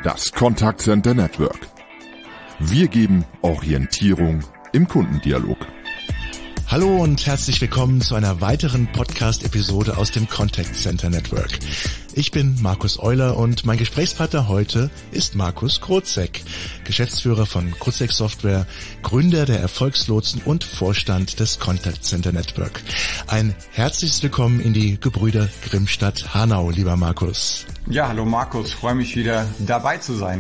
Das Contact Center Network. Wir geben Orientierung im Kundendialog. Hallo und herzlich willkommen zu einer weiteren Podcast-Episode aus dem Contact Center Network. Ich bin Markus Euler und mein Gesprächspartner heute ist Markus Krotzek, Geschäftsführer von Krotzek Software, Gründer der Erfolgslotsen und Vorstand des Contact Center Network. Ein herzliches Willkommen in die Gebrüder Grimmstadt Hanau, lieber Markus. Ja, hallo Markus, freue mich wieder dabei zu sein.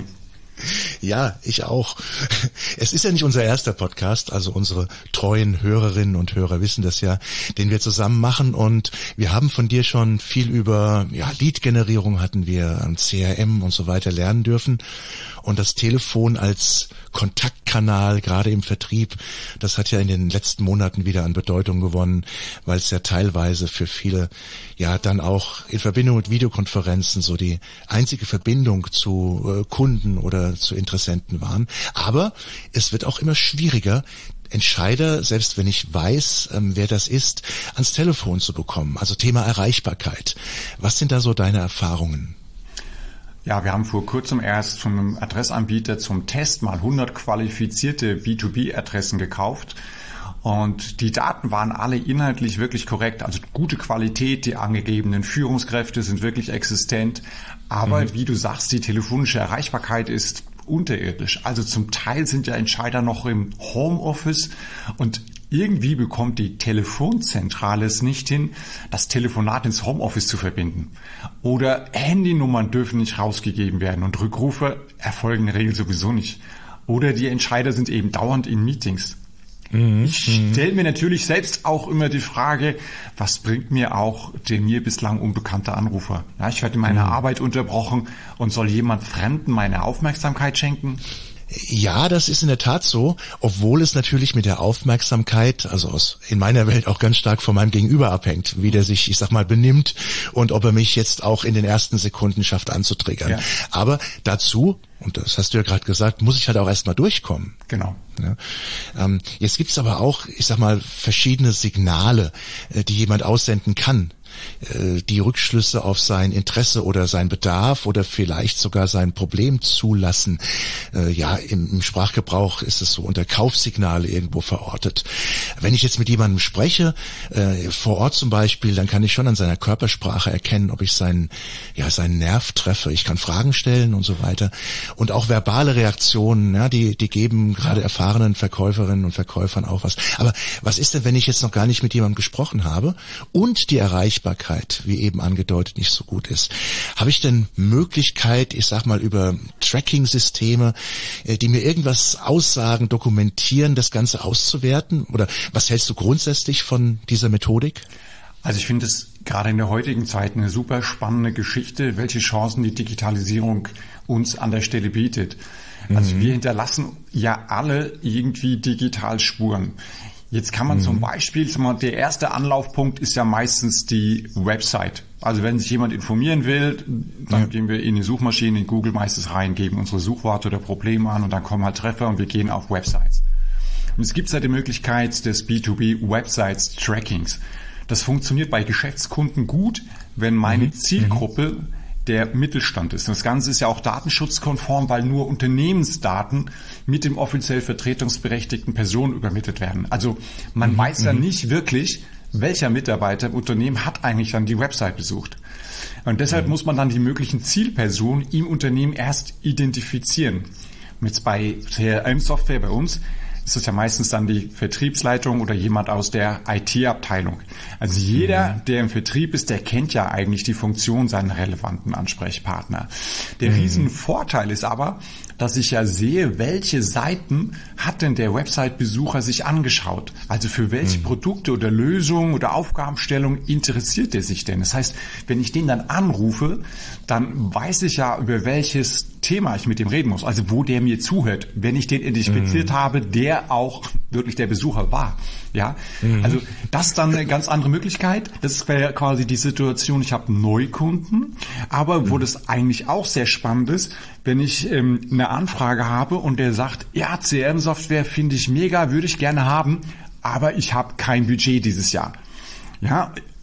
Ja, ich auch. Es ist ja nicht unser erster Podcast, also unsere treuen Hörerinnen und Hörer wissen das ja, den wir zusammen machen, und wir haben von dir schon viel über Lead-Generierung hatten wir, CRM und so weiter lernen dürfen, und das Telefon als Kontaktkanal, gerade im Vertrieb, das hat ja in den letzten Monaten wieder an Bedeutung gewonnen, weil es ja teilweise für viele dann auch in Verbindung mit Videokonferenzen so die einzige Verbindung zu Kunden oder zu Interessenten waren. Aber es wird auch immer schwieriger, Entscheider, selbst wenn ich weiß, wer das ist, ans Telefon zu bekommen. Also Thema Erreichbarkeit. Was sind da so deine Erfahrungen? Ja, wir haben vor kurzem erst von einem Adressanbieter zum Test mal 100 qualifizierte B2B-Adressen gekauft. Und die Daten waren alle inhaltlich wirklich korrekt, also gute Qualität, die angegebenen Führungskräfte sind wirklich existent. Aber wie du sagst, die telefonische Erreichbarkeit ist unterirdisch. Also zum Teil sind ja Entscheider noch im Homeoffice und irgendwie bekommt die Telefonzentrale es nicht hin, das Telefonat ins Homeoffice zu verbinden. Oder Handynummern dürfen nicht rausgegeben werden und Rückrufe erfolgen in der Regel sowieso nicht. Oder die Entscheider sind eben dauernd in Meetings. Ich stelle mir natürlich selbst auch immer die Frage, was bringt mir auch der mir bislang unbekannte Anrufer? Ja, ich werde in meiner Arbeit unterbrochen und soll jemand Fremden meine Aufmerksamkeit schenken? Ja, das ist in der Tat so, obwohl es natürlich mit der Aufmerksamkeit, also in meiner Welt auch ganz stark von meinem Gegenüber abhängt, wie der sich, ich sag mal, benimmt und ob er mich jetzt auch in den ersten Sekunden schafft anzutriggern. Ja. Aber dazu, und das hast du ja gerade gesagt, muss ich halt auch erstmal durchkommen. Genau. Ja. Jetzt gibt's aber auch, ich sag mal, verschiedene Signale, die jemand aussenden kann, die Rückschlüsse auf sein Interesse oder sein Bedarf oder vielleicht sogar sein Problem zulassen. Im Sprachgebrauch ist es so unter Kaufsignale irgendwo verortet. Wenn ich jetzt mit jemandem spreche, vor Ort zum Beispiel, dann kann ich schon an seiner Körpersprache erkennen, ob ich seinen Nerv treffe. Ich kann Fragen stellen und so weiter. Und auch verbale Reaktionen, die geben gerade erfahrenen Verkäuferinnen und Verkäufern auch was. Aber was ist denn, wenn ich jetzt noch gar nicht mit jemandem gesprochen habe und die Erreichbarkeit, wie eben angedeutet, nicht so gut ist? Habe ich denn Möglichkeit, ich sag mal über Tracking-Systeme, die mir irgendwas aussagen, dokumentieren, das Ganze auszuwerten? Oder was hältst du grundsätzlich von dieser Methodik? Also ich finde es gerade in der heutigen Zeit eine super spannende Geschichte, welche Chancen die Digitalisierung uns an der Stelle bietet. Also wir hinterlassen ja alle irgendwie digital Spuren. Jetzt kann man zum Beispiel, der erste Anlaufpunkt ist ja meistens die Website. Also wenn sich jemand informieren will, dann gehen wir in die Suchmaschine, in Google meistens rein, geben unsere Suchworte oder Probleme an und dann kommen halt Treffer und wir gehen auf Websites. Und es gibt halt die Möglichkeit des B2B Websites Trackings. Das funktioniert bei Geschäftskunden gut, wenn meine Zielgruppe der Mittelstand ist. Das Ganze ist ja auch datenschutzkonform, weil nur Unternehmensdaten mit dem offiziell vertretungsberechtigten Person übermittelt werden. Also man weiß ja nicht wirklich, welcher Mitarbeiter im Unternehmen hat eigentlich dann die Website besucht. Und deshalb muss man dann die möglichen Zielpersonen im Unternehmen erst identifizieren. Und jetzt bei CRM-Software bei uns ist das ja meistens dann die Vertriebsleitung oder jemand aus der IT-Abteilung. Also jeder, der im Vertrieb ist, der kennt ja eigentlich die Funktion seiner relevanten Ansprechpartner. Der Riesenvorteil ist aber, dass ich ja sehe, welche Seiten hat denn der Website-Besucher sich angeschaut. Also für welche Produkte oder Lösungen oder Aufgabenstellungen interessiert er sich denn? Das heißt, wenn ich den dann anrufe, dann weiß ich ja, über welches Thema ich mit dem reden muss. Also wo der mir zuhört, wenn ich den identifiziert habe, der auch wirklich der Besucher war. Ja, also das ist dann eine ganz andere Möglichkeit. Das wäre quasi die Situation, ich habe Neukunden, aber wo das eigentlich auch sehr spannend ist, wenn ich eine Anfrage habe und der sagt, ja, CRM-Software finde ich mega, würde ich gerne haben, aber ich habe kein Budget dieses Jahr. Ja,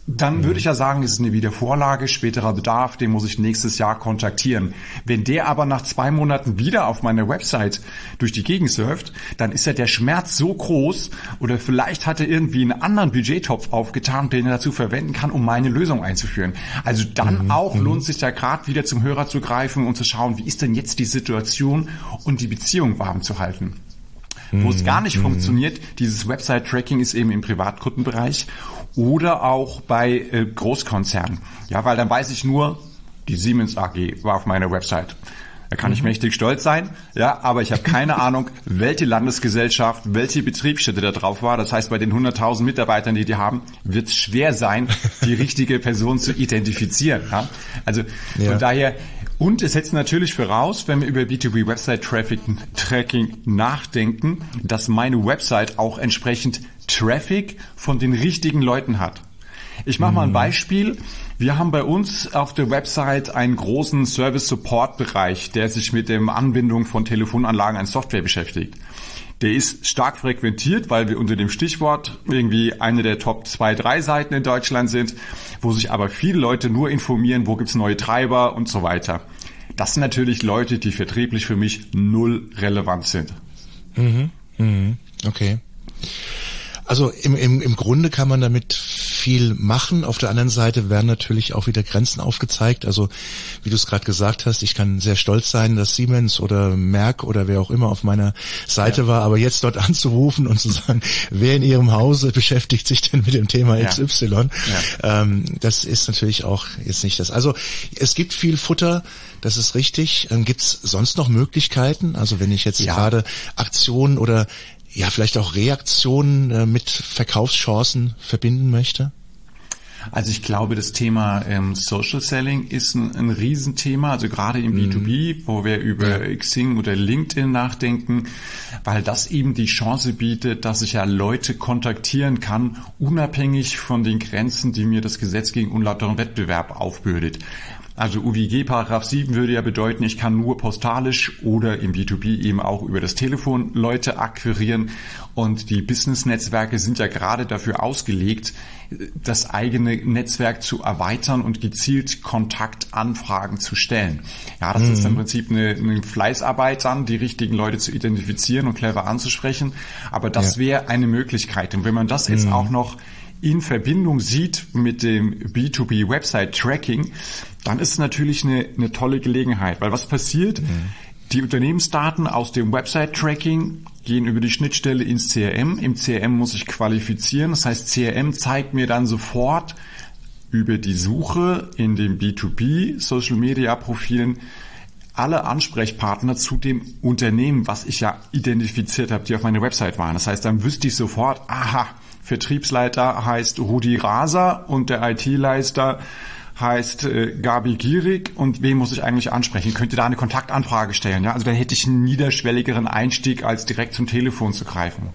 dann würde ich ja sagen, es ist eine Wiedervorlage, späterer Bedarf, den muss ich nächstes Jahr kontaktieren. Wenn der aber nach 2 Monaten wieder auf meiner Website durch die Gegend surft, dann ist ja der Schmerz so groß, oder vielleicht hat er irgendwie einen anderen Budgettopf aufgetan, den er dazu verwenden kann, um meine Lösung einzuführen. Also dann auch lohnt es sich ja gerade wieder zum Hörer zu greifen und zu schauen, wie ist denn jetzt die Situation und die Beziehung warm zu halten. Wo es gar nicht funktioniert, dieses Website-Tracking ist eben im Privatkundenbereich oder auch bei Großkonzernen. Ja, weil dann weiß ich nur, die Siemens AG war auf meiner Website. Da kann ich mächtig stolz sein, ja, aber ich habe keine Ahnung, welche Landesgesellschaft, welche Betriebsstätte da drauf war. Das heißt, bei den 100.000 Mitarbeitern, die haben, wird es schwer sein, die richtige Person zu identifizieren. Ja? Also von daher, und es setzt natürlich voraus, wenn wir über B2B Website Tracking nachdenken, dass meine Website auch entsprechend Traffic von den richtigen Leuten hat. Ich mache mal ein Beispiel. Wir haben bei uns auf der Website einen großen Service-Support-Bereich, der sich mit der Anbindung von Telefonanlagen an Software beschäftigt. Der ist stark frequentiert, weil wir unter dem Stichwort irgendwie eine der Top 2, 3 Seiten in Deutschland sind, wo sich aber viele Leute nur informieren, wo gibt's neue Treiber und so weiter. Das sind natürlich Leute, die vertrieblich für mich null relevant sind. Okay. Also im Grunde kann man damit viel machen. Auf der anderen Seite werden natürlich auch wieder Grenzen aufgezeigt. Also wie du es gerade gesagt hast, ich kann sehr stolz sein, dass Siemens oder Merck oder wer auch immer auf meiner Seite war, aber jetzt dort anzurufen und zu sagen, wer in ihrem Hause beschäftigt sich denn mit dem Thema XY, das ist natürlich auch jetzt nicht das. Also es gibt viel Futter, das ist richtig. Gibt es sonst noch Möglichkeiten? Also wenn ich jetzt gerade Aktionen oder vielleicht auch Reaktionen mit Verkaufschancen verbinden möchte? Also ich glaube, das Thema Social Selling ist ein Riesenthema, also gerade im B2B, wo wir über Xing oder LinkedIn nachdenken, weil das eben die Chance bietet, dass ich ja Leute kontaktieren kann, unabhängig von den Grenzen, die mir das Gesetz gegen unlauteren Wettbewerb aufbürdet. Also UWG Paragraph 7 würde ja bedeuten, ich kann nur postalisch oder im B2B eben auch über das Telefon Leute akquirieren. Und die Business-Netzwerke sind ja gerade dafür ausgelegt, das eigene Netzwerk zu erweitern und gezielt Kontaktanfragen zu stellen. Ja, das ist im Prinzip eine Fleißarbeit dann, die richtigen Leute zu identifizieren und clever anzusprechen. Aber das wäre eine Möglichkeit. Und wenn man das jetzt auch noch in Verbindung sieht mit dem B2B Website Tracking, dann ist es natürlich eine tolle Gelegenheit. Weil was passiert? Die Unternehmensdaten aus dem Website Tracking gehen über die Schnittstelle ins CRM. Im CRM muss ich qualifizieren. Das heißt, CRM zeigt mir dann sofort über die Suche in den B2B Social Media Profilen alle Ansprechpartner zu dem Unternehmen, was ich ja identifiziert habe, die auf meiner Website waren. Das heißt, dann wüsste ich sofort, aha, Vertriebsleiter heißt Rudi Raser und der IT-Leiter heißt Gabi Gierig, und wen muss ich eigentlich ansprechen? Ich könnte da eine Kontaktanfrage stellen. Ja? Also dann hätte ich einen niederschwelligeren Einstieg, als direkt zum Telefon zu greifen.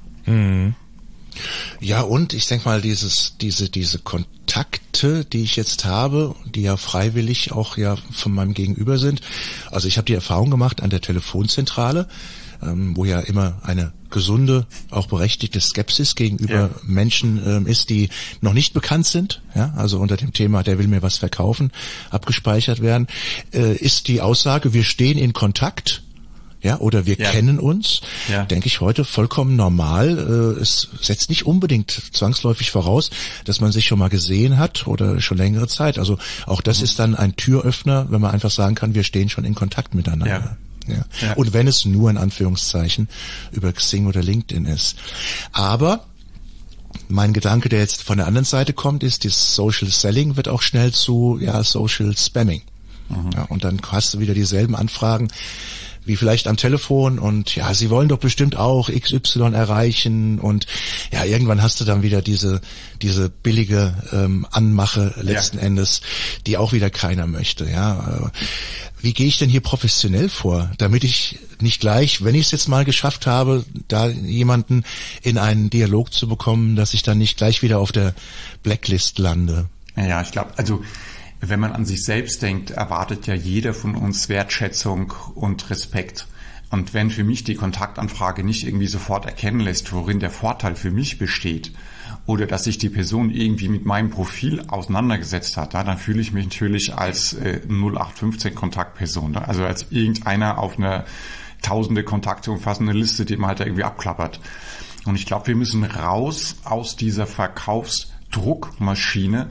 Ja, und ich denke mal, diese Kontakte, die ich jetzt habe, die ja freiwillig auch von meinem Gegenüber sind. Also ich habe die Erfahrung gemacht an der Telefonzentrale, wo ja immer eine gesunde, auch berechtigte Skepsis gegenüber Menschen ist, die noch nicht bekannt sind, also unter dem Thema, der will mir was verkaufen, abgespeichert werden, ist die Aussage, wir stehen in Kontakt, oder wir kennen uns, denke ich heute vollkommen normal. Es setzt nicht unbedingt zwangsläufig voraus, dass man sich schon mal gesehen hat oder schon längere Zeit. Also auch das ist dann ein Türöffner, wenn man einfach sagen kann, wir stehen schon in Kontakt miteinander. Und wenn es nur in Anführungszeichen über Xing oder LinkedIn ist. Aber mein Gedanke, der jetzt von der anderen Seite kommt, ist, das Social Selling wird auch schnell zu Social Spamming. Und dann hast du wieder dieselben Anfragen wie vielleicht am Telefon und sie wollen doch bestimmt auch XY erreichen und irgendwann hast du dann wieder diese billige Anmache letzten Endes, die auch wieder keiner möchte. Wie gehe ich denn hier professionell vor, damit ich nicht gleich, wenn ich es jetzt mal geschafft habe, da jemanden in einen Dialog zu bekommen, dass ich dann nicht gleich wieder auf der Blacklist lande? Ja, ich glaube, wenn man an sich selbst denkt, erwartet ja jeder von uns Wertschätzung und Respekt. Und wenn für mich die Kontaktanfrage nicht irgendwie sofort erkennen lässt, worin der Vorteil für mich besteht, oder dass sich die Person irgendwie mit meinem Profil auseinandergesetzt hat, dann fühle ich mich natürlich als 0815 Kontaktperson, ne? Also als irgendeiner auf einer tausende Kontakte umfassende Liste, die man halt irgendwie abklappert. Und ich glaube, wir müssen raus aus dieser Verkaufsdruckmaschine,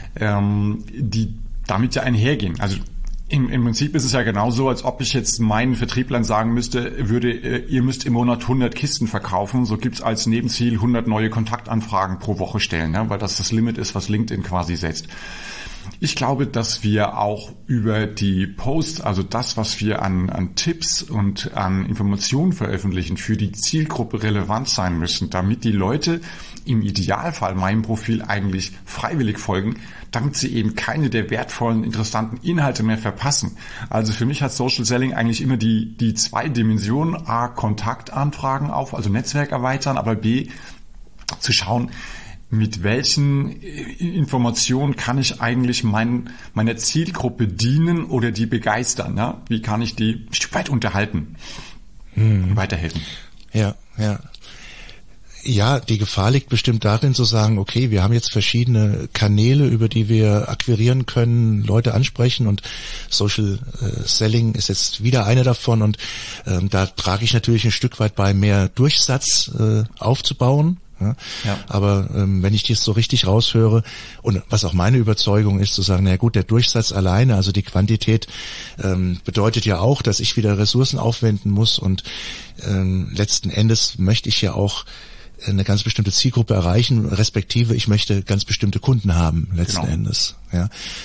die damit ja einhergehen. Also im Prinzip ist es ja genauso, als ob ich jetzt meinen Vertrieblern sagen müsste, ihr müsst im Monat 100 Kisten verkaufen, so gibt's als Nebenziel 100 neue Kontaktanfragen pro Woche stellen, ne? Weil das das Limit ist, was LinkedIn quasi setzt. Ich glaube, dass wir auch über die Posts, also das, was wir an Tipps und an Informationen veröffentlichen, für die Zielgruppe relevant sein müssen, damit die Leute im Idealfall meinem Profil eigentlich freiwillig folgen, damit sie eben keine der wertvollen, interessanten Inhalte mehr verpassen. Also für mich hat Social Selling eigentlich immer die zwei Dimensionen: A, Kontaktanfragen also Netzwerk erweitern, aber B, zu schauen, mit welchen Informationen kann ich eigentlich meiner Zielgruppe dienen oder die begeistern? Ja? Wie kann ich die ein Stück weit unterhalten und weiterhelfen? Ja. Ja, die Gefahr liegt bestimmt darin zu sagen, okay, wir haben jetzt verschiedene Kanäle, über die wir akquirieren können, Leute ansprechen, und Social Selling ist jetzt wieder eine davon, und da trage ich natürlich ein Stück weit bei, mehr Durchsatz aufzubauen. Ja. Aber wenn ich das so richtig raushöre, und was auch meine Überzeugung ist, zu sagen, na gut, der Durchsatz alleine, also die Quantität, bedeutet ja auch, dass ich wieder Ressourcen aufwenden muss, und letzten Endes möchte ich ja auch eine ganz bestimmte Zielgruppe erreichen, respektive ich möchte ganz bestimmte Kunden haben, letzten Endes. Ja.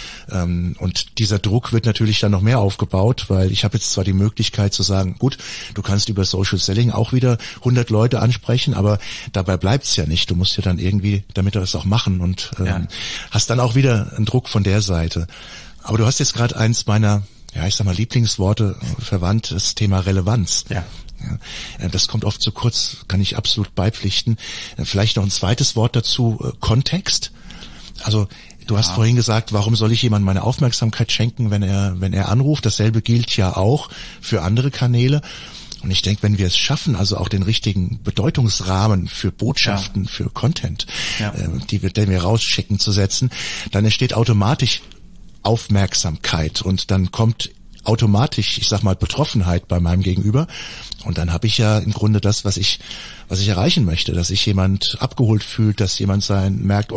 Und dieser Druck wird natürlich dann noch mehr aufgebaut, weil ich habe jetzt zwar die Möglichkeit zu sagen, gut, du kannst über Social Selling auch wieder 100 Leute ansprechen, aber dabei bleibt's ja nicht. Du musst ja dann irgendwie damit das auch machen, und hast dann auch wieder einen Druck von der Seite. Aber du hast jetzt gerade eins meiner, Lieblingsworte verwandt, das Thema Relevanz. Ja. Ja, das kommt oft zu kurz, kann ich absolut beipflichten. Vielleicht noch ein zweites Wort dazu, Kontext. Also du hast vorhin gesagt, warum soll ich jemandem meine Aufmerksamkeit schenken, wenn er anruft? Dasselbe gilt ja auch für andere Kanäle. Und ich denke, wenn wir es schaffen, also auch den richtigen Bedeutungsrahmen für Botschaften, für Content, den wir rausschicken, zu setzen, dann entsteht automatisch Aufmerksamkeit, und dann kommt automatisch, Betroffenheit bei meinem Gegenüber, und dann habe ich ja im Grunde das, was ich erreichen möchte, dass sich jemand abgeholt fühlt, dass jemand merkt,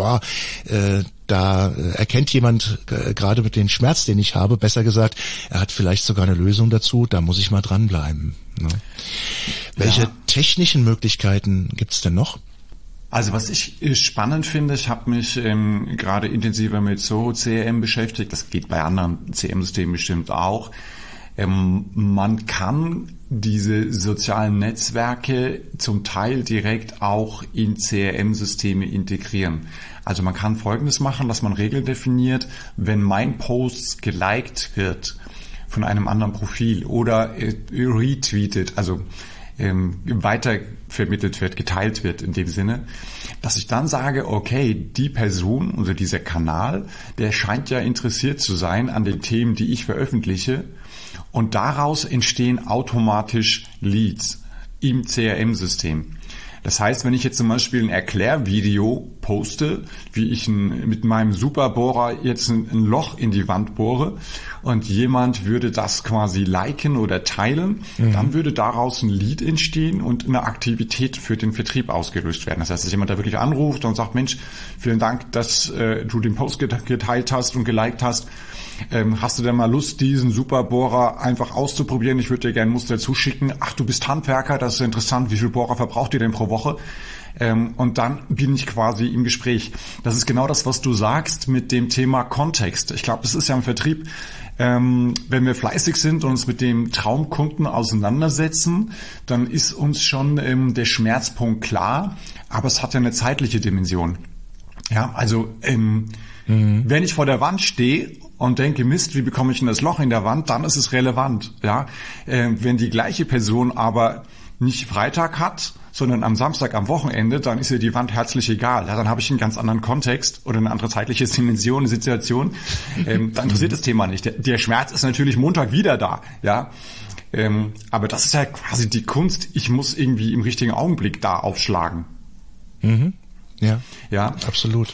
da erkennt jemand gerade mit dem Schmerz, den ich habe, besser gesagt, er hat vielleicht sogar eine Lösung dazu, da muss ich mal dranbleiben. Ne? Welche technischen Möglichkeiten gibt's denn noch? Also was ich spannend finde, ich habe mich gerade intensiver mit Zoho CRM beschäftigt, das geht bei anderen CRM-Systemen bestimmt auch. Man kann diese sozialen Netzwerke zum Teil direkt auch in CRM-Systeme integrieren. Also man kann Folgendes machen, dass man Regeln definiert: Wenn mein Post geliked wird von einem anderen Profil oder retweetet, also weitervermittelt wird, geteilt wird in dem Sinne, dass ich dann sage, okay, die Person oder dieser Kanal, der scheint ja interessiert zu sein an den Themen, die ich veröffentliche, und daraus entstehen automatisch Leads im CRM-System. Das heißt, wenn ich jetzt zum Beispiel ein Erklärvideo poste, wie ich mit meinem Superbohrer jetzt ein Loch in die Wand bohre, und jemand würde das quasi liken oder teilen, dann würde daraus ein Lead entstehen und eine Aktivität für den Vertrieb ausgelöst werden. Das heißt, dass jemand da wirklich anruft und sagt, Mensch, vielen Dank, dass du den Post geteilt hast und geliked hast. Hast du denn mal Lust, diesen Superbohrer einfach auszuprobieren? Ich würde dir gerne ein Muster zuschicken. Ach, du bist Handwerker, das ist interessant. Wie viel Bohrer verbraucht ihr denn pro Woche? Und dann bin ich quasi im Gespräch. Das ist genau das, was du sagst mit dem Thema Kontext. Ich glaube, das ist ja im Vertrieb, wenn wir fleißig sind und uns mit dem Traumkunden auseinandersetzen, dann ist uns schon der Schmerzpunkt klar, aber es hat ja eine zeitliche Dimension. Ja, also wenn ich vor der Wand stehe und denke, Mist, wie bekomme ich denn das Loch in der Wand, dann ist es relevant. Ja, wenn die gleiche Person aber nicht Freitag hat, sondern am Samstag am Wochenende, dann ist ihr die Wand herzlich egal. Ja, dann habe ich einen ganz anderen Kontext oder eine andere zeitliche Dimension, eine Situation. Dann interessiert das Thema nicht. Der Schmerz ist natürlich Montag wieder da. Ja, aber das ist ja quasi die Kunst. Ich muss irgendwie im richtigen Augenblick da aufschlagen. Ja, absolut.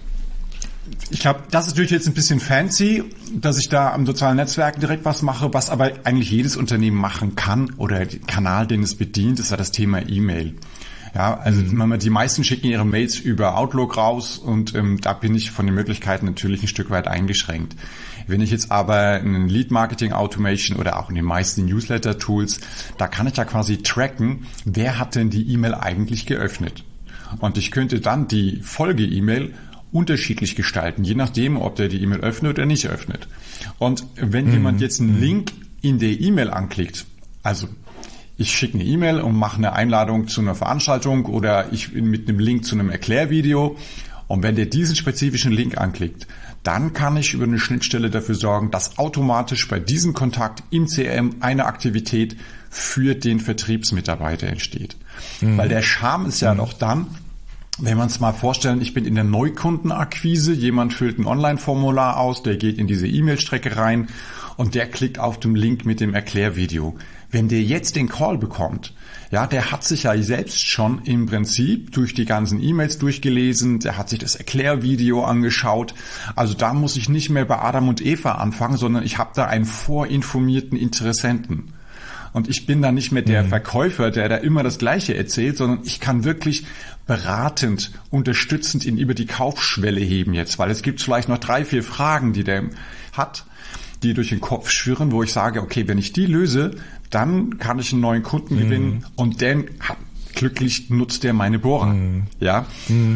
Ich glaube, das ist natürlich jetzt ein bisschen fancy, dass ich da am sozialen Netzwerk direkt was mache, was aber eigentlich jedes Unternehmen machen kann oder der Kanal, den es bedient, ist ja das Thema E-Mail. Ja, also die meisten schicken ihre Mails über Outlook raus und da bin ich von den Möglichkeiten natürlich ein Stück weit eingeschränkt. Wenn ich jetzt aber in Lead-Marketing-Automation oder auch in den meisten Newsletter-Tools, da kann ich ja quasi tracken, wer hat denn die E-Mail eigentlich geöffnet. Und ich könnte dann die Folge-E-Mail unterschiedlich gestalten, je nachdem, ob der die E-Mail öffnet oder nicht öffnet. Und wenn jemand jetzt einen Link in der E-Mail anklickt, also ich schicke eine E-Mail und mache eine Einladung zu einer Veranstaltung oder ich bin mit einem Link zu einem Erklärvideo, und wenn der diesen spezifischen Link anklickt, dann kann ich über eine Schnittstelle dafür sorgen, dass automatisch bei diesem Kontakt im CRM eine Aktivität für den Vertriebsmitarbeiter entsteht. Weil der Charme ist ja doch dann, wenn wir uns mal vorstellen, ich bin in der Neukundenakquise, jemand füllt ein Online-Formular aus, der geht in diese E-Mail-Strecke rein und der klickt auf den Link mit dem Erklärvideo. Wenn der jetzt den Call bekommt, ja, der hat sich ja selbst schon im Prinzip durch die ganzen E-Mails durchgelesen, der hat sich das Erklärvideo angeschaut. Also da muss ich nicht mehr bei Adam und Eva anfangen, sondern ich habe da einen vorinformierten Interessenten. Und ich bin da nicht mehr der Verkäufer, der da immer das Gleiche erzählt, sondern ich kann wirklich beratend, unterstützend ihn über die Kaufschwelle heben jetzt, weil es gibt vielleicht noch 3, 4 Fragen, die der hat, die durch den Kopf schwirren, wo ich sage, okay, wenn ich die löse, dann kann ich einen neuen Kunden gewinnen und dann glücklich nutzt der meine Bohrer. Ja.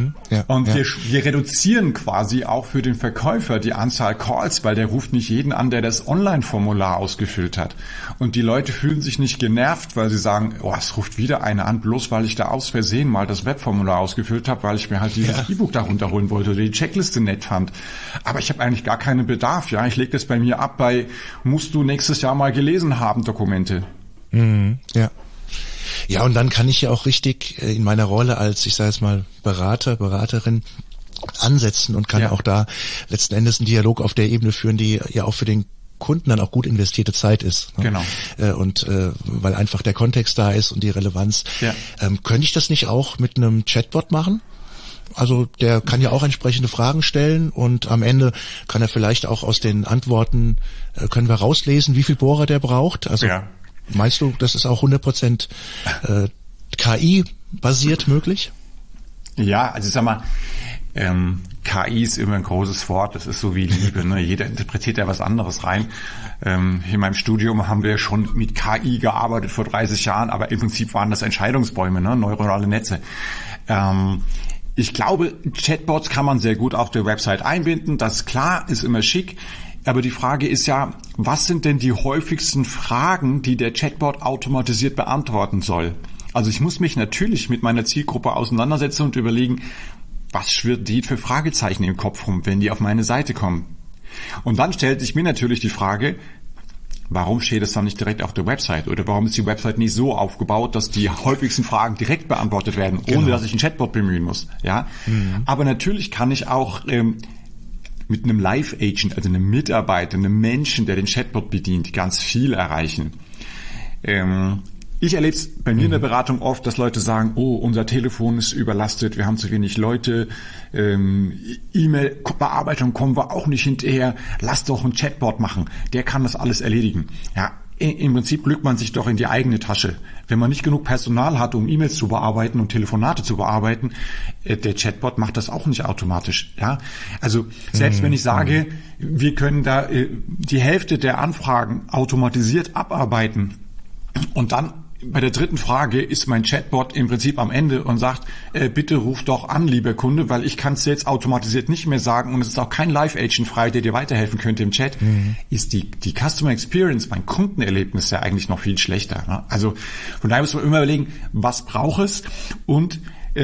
Und wir reduzieren quasi auch für den Verkäufer die Anzahl Calls, weil der ruft nicht jeden an, der das Online-Formular ausgefüllt hat. Und die Leute fühlen sich nicht genervt, weil sie sagen, oh, es ruft wieder einer an, bloß weil ich da aus Versehen mal das Webformular ausgefüllt habe, weil ich mir halt dieses E-Book da runterholen wollte oder die Checkliste nett fand. Aber ich habe eigentlich gar keinen Bedarf. Ja, ich lege das bei mir ab bei, musst du nächstes Jahr mal gelesen haben, Dokumente. Ja, und dann kann ich ja auch richtig in meiner Rolle als, ich sage jetzt mal, Beraterin ansetzen und kann auch da letzten Endes einen Dialog auf der Ebene führen, die ja auch für den Kunden dann auch gut investierte Zeit ist. Ne? Genau. Und weil einfach der Kontext da ist und die Relevanz. Ja. Könnte ich das nicht auch mit einem Chatbot machen? Also der kann ja auch entsprechende Fragen stellen und am Ende kann er vielleicht auch aus den Antworten, können wir rauslesen, wie viel Bohrer der braucht. Also meinst du, das ist auch 100% KI-basiert möglich? Ja, also sag mal, KI ist immer ein großes Wort, das ist so wie Liebe, ne? Jeder interpretiert ja was anderes rein. In meinem Studium haben wir schon mit KI gearbeitet vor 30 Jahren, aber im Prinzip waren das Entscheidungsbäume, ne? Neuronale Netze. Ich glaube, Chatbots kann man sehr gut auf der Website einbinden, das ist klar, ist immer schick. Aber die Frage ist ja, was sind denn die häufigsten Fragen, die der Chatbot automatisiert beantworten soll? Also ich muss mich natürlich mit meiner Zielgruppe auseinandersetzen und überlegen, was schwirrt die für Fragezeichen im Kopf rum, wenn die auf meine Seite kommen? Und dann stellt sich mir natürlich die Frage, warum steht es dann nicht direkt auf der Website? Oder warum ist die Website nicht so aufgebaut, dass die häufigsten Fragen direkt beantwortet werden, ohne dass ich einen Chatbot bemühen muss? Ja. Aber natürlich kann ich auch mit einem Live-Agent, also einem Mitarbeiter, einem Menschen, der den Chatbot bedient, ganz viel erreichen. Ich erlebe es bei mir in der Beratung oft, dass Leute sagen, oh, unser Telefon ist überlastet, wir haben zu wenig Leute, E-Mail-Bearbeitung kommen wir auch nicht hinterher, lass doch einen Chatbot machen, der kann das alles erledigen. Ja, im Prinzip lügt man sich doch in die eigene Tasche. Wenn man nicht genug Personal hat, um E-Mails zu bearbeiten und Telefonate zu bearbeiten, der Chatbot macht das auch nicht automatisch. Ja, also selbst wenn ich sage, wir können da die Hälfte der Anfragen automatisiert abarbeiten und dann bei der dritten Frage ist mein Chatbot im Prinzip am Ende und sagt, bitte ruf doch an, lieber Kunde, weil ich kann es jetzt automatisiert nicht mehr sagen und es ist auch kein Live-Agent frei, der dir weiterhelfen könnte im Chat, ist die Customer Experience, mein Kundenerlebnis ja eigentlich noch viel schlechter. Ne? Also von daher muss man immer überlegen, was braucht es? Und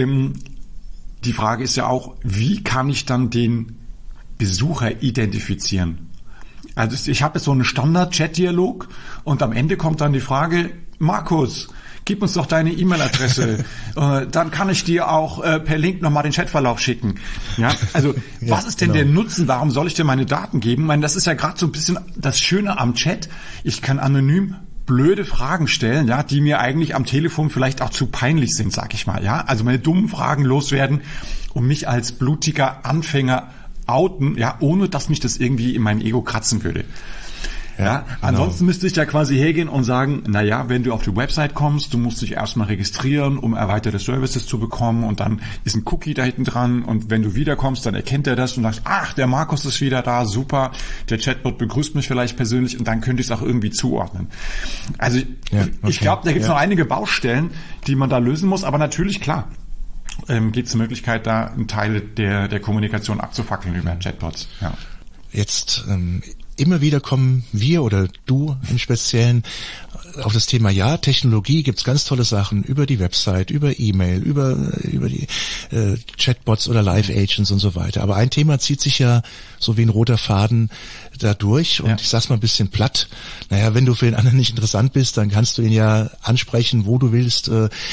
die Frage ist ja auch, wie kann ich dann den Besucher identifizieren? Also ich habe jetzt so einen Standard-Chat-Dialog und am Ende kommt dann die Frage, Markus, gib uns doch deine E-Mail-Adresse, dann kann ich dir auch per Link nochmal den Chatverlauf schicken. Ja, also was ist denn der Nutzen, warum soll ich dir meine Daten geben? Ich meine, das ist ja gerade so ein bisschen das Schöne am Chat, ich kann anonym blöde Fragen stellen, ja, die mir eigentlich am Telefon vielleicht auch zu peinlich sind, sag ich mal, ja. Also meine dummen Fragen loswerden und mich als blutiger Anfänger outen, ja, ohne dass mich das irgendwie in mein Ego kratzen würde. Ja, genau. Ansonsten müsste ich ja quasi hergehen und sagen, naja, wenn du auf die Website kommst, du musst dich erstmal registrieren, um erweiterte Services zu bekommen und dann ist ein Cookie da hinten dran und wenn du wiederkommst, dann erkennt er das und sagt, ach, der Markus ist wieder da, super, der Chatbot begrüßt mich vielleicht persönlich und dann könnte ich es auch irgendwie zuordnen. Also ich glaube, da gibt es noch einige Baustellen, die man da lösen muss, aber natürlich, klar, gibt es die Möglichkeit, da einen Teil der Kommunikation abzufackeln über Chatbots. Ja. Jetzt immer wieder kommen wir oder du im Speziellen auf das Thema, ja, Technologie, gibt's ganz tolle Sachen über die Website, über E-Mail, über die Chatbots oder Live-Agents und so weiter. Aber ein Thema zieht sich ja so wie ein roter Faden da durch und ich sag's mal ein bisschen platt. Naja, wenn du für den anderen nicht interessant bist, dann kannst du ihn ja ansprechen, wo du willst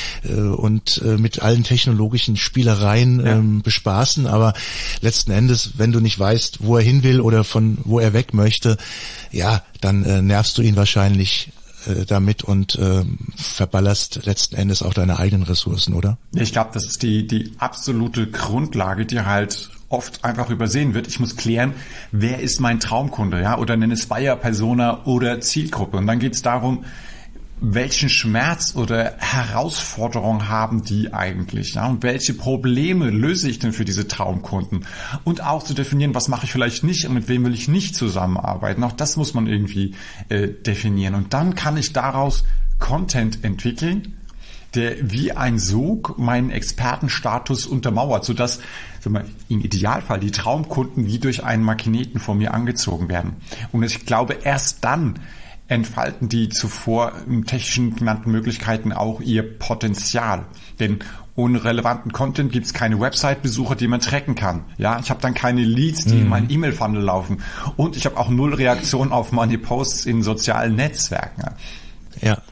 und mit allen technologischen Spielereien bespaßen. Aber letzten Endes, wenn du nicht weißt, wo er hin will oder von wo er weg möchte, ja, dann nervst du ihn wahrscheinlich damit und verballerst letzten Endes auch deine eigenen Ressourcen, oder? Ich glaube, das ist die absolute Grundlage, die halt oft einfach übersehen wird. Ich muss klären, wer ist mein Traumkunde, ja, oder nenne es Buyer-Persona oder Zielgruppe. Und dann geht es darum, welchen Schmerz oder Herausforderung haben die eigentlich, ja, und welche Probleme löse ich denn für diese Traumkunden? Und auch zu definieren, was mache ich vielleicht nicht und mit wem will ich nicht zusammenarbeiten. Auch das muss man irgendwie definieren. Und dann kann ich daraus Content entwickeln, der wie ein Sog meinen Expertenstatus untermauert, sodass im Idealfall die Traumkunden wie durch einen Magneten von mir angezogen werden. Und ich glaube, erst dann entfalten die zuvor im technischen genannten Möglichkeiten auch ihr Potenzial. Denn ohne relevanten Content gibt es keine Website-Besucher, die man tracken kann. Ja, ich habe dann keine Leads, die in meinen E-Mail-Funnel laufen. Und ich habe auch 0 Reaktionen auf meine Posts in sozialen Netzwerken. Ja.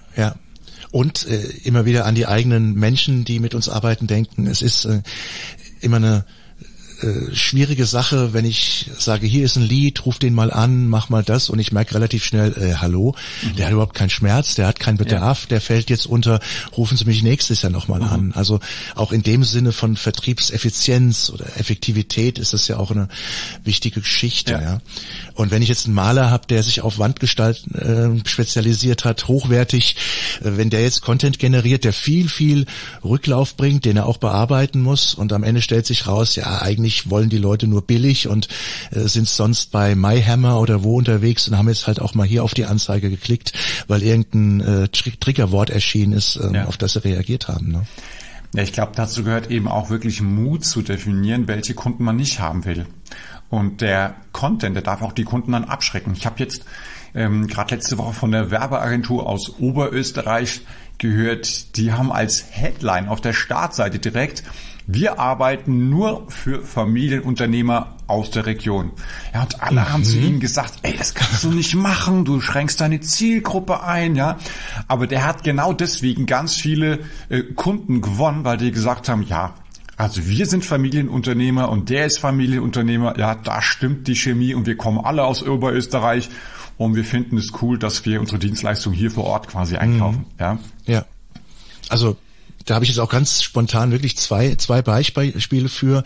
Und immer wieder an die eigenen Menschen, die mit uns arbeiten, denken. Es ist immer eine schwierige Sache, wenn ich sage, hier ist ein Lied, ruf den mal an, mach mal das und ich merke relativ schnell, hallo, der hat überhaupt keinen Schmerz, der hat keinen Bedarf, der fällt jetzt unter, rufen Sie mich nächstes Jahr nochmal an. Also auch in dem Sinne von Vertriebseffizienz oder Effektivität ist das ja auch eine wichtige Geschichte. Ja. Und wenn ich jetzt einen Maler habe, der sich auf Wandgestalten spezialisiert hat, hochwertig, wenn der jetzt Content generiert, der viel Rücklauf bringt, den er auch bearbeiten muss und am Ende stellt sich raus, ja, eigentlich wollen die Leute nur billig und sind sonst bei MyHammer oder wo unterwegs und haben jetzt halt auch mal hier auf die Anzeige geklickt, weil irgendein Triggerwort erschienen ist, auf das sie reagiert haben. Ne? Ja, ich glaube, dazu gehört eben auch wirklich Mut zu definieren, welche Kunden man nicht haben will. Und der Content, der darf auch die Kunden dann abschrecken. Ich habe jetzt gerade letzte Woche von der Werbeagentur aus Oberösterreich gehört, die haben als Headline auf der Startseite direkt: Wir arbeiten nur für Familienunternehmer aus der Region. Ja, und alle haben zu ihm gesagt, ey, das kannst du nicht machen, du schränkst deine Zielgruppe ein, ja. Aber der hat genau deswegen ganz viele Kunden gewonnen, weil die gesagt haben, ja, also wir sind Familienunternehmer und der ist Familienunternehmer, ja, da stimmt die Chemie und wir kommen alle aus Oberösterreich und wir finden es cool, dass wir unsere Dienstleistung hier vor Ort quasi einkaufen, Ja, also da habe ich jetzt auch ganz spontan wirklich zwei Beispiele für.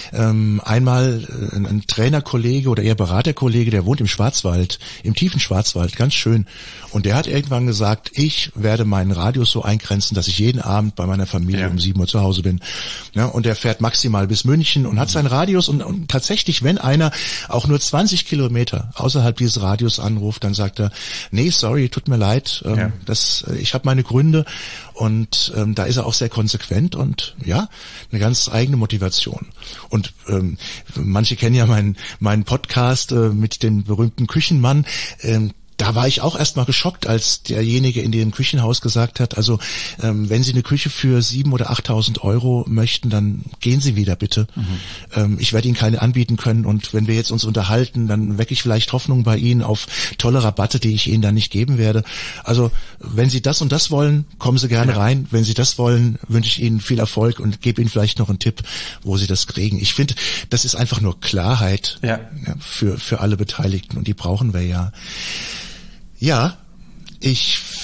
Einmal ein Trainerkollege oder eher Beraterkollege, der wohnt im Schwarzwald, im tiefen Schwarzwald, ganz schön. Und der hat irgendwann gesagt, ich werde meinen Radius so eingrenzen, dass ich jeden Abend bei meiner Familie um 7 Uhr zu Hause bin. Ja, und der fährt maximal bis München und hat seinen Radius. Und tatsächlich, wenn einer auch nur 20 Kilometer außerhalb dieses Radius anruft, dann sagt er, nee, sorry, tut mir leid, ich habe meine Gründe. Und da ist er auch sehr konsequent und ja, eine ganz eigene Motivation. Und manche kennen ja meinen Podcast mit dem berühmten Küchenmann. Da war ich auch erstmal geschockt, als derjenige in dem Küchenhaus gesagt hat, also wenn Sie eine Küche für 7.000 oder 8.000 Euro möchten, dann gehen Sie wieder bitte. Ich werde Ihnen keine anbieten können und wenn wir jetzt uns unterhalten, dann wecke ich vielleicht Hoffnung bei Ihnen auf tolle Rabatte, die ich Ihnen dann nicht geben werde. Also wenn Sie das und das wollen, kommen Sie gerne rein. Wenn Sie das wollen, wünsche ich Ihnen viel Erfolg und gebe Ihnen vielleicht noch einen Tipp, wo Sie das kriegen. Ich finde, das ist einfach nur Klarheit für alle Beteiligten und die brauchen wir ja. Ja, ich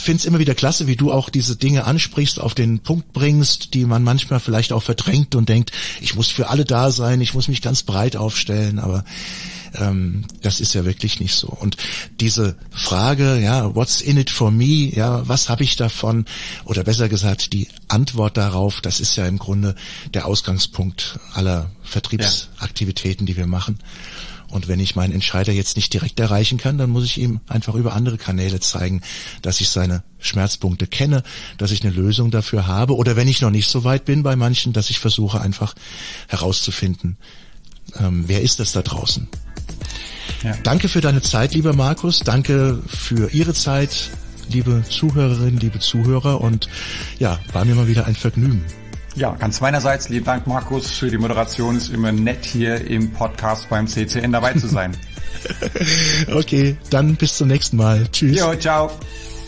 find's immer wieder klasse, wie du auch diese Dinge ansprichst, auf den Punkt bringst, die man manchmal vielleicht auch verdrängt und denkt, ich muss für alle da sein, ich muss mich ganz breit aufstellen, aber das ist ja wirklich nicht so. Und diese Frage, ja, what's in it for me, ja, was habe ich davon? Oder besser gesagt, die Antwort darauf, das ist ja im Grunde der Ausgangspunkt aller Vertriebsaktivitäten, die wir machen. Und wenn ich meinen Entscheider jetzt nicht direkt erreichen kann, dann muss ich ihm einfach über andere Kanäle zeigen, dass ich seine Schmerzpunkte kenne, dass ich eine Lösung dafür habe. Oder wenn ich noch nicht so weit bin bei manchen, dass ich versuche einfach herauszufinden, wer ist das da draußen? Ja. Danke für deine Zeit, lieber Markus. Danke für Ihre Zeit, liebe Zuhörerinnen, liebe Zuhörer. Und ja, war mir mal wieder ein Vergnügen. Ja, ganz meinerseits, lieben Dank, Markus, für die Moderation. Ist immer nett, hier im Podcast beim CCN dabei zu sein. Okay, dann bis zum nächsten Mal. Tschüss. Jo, ciao.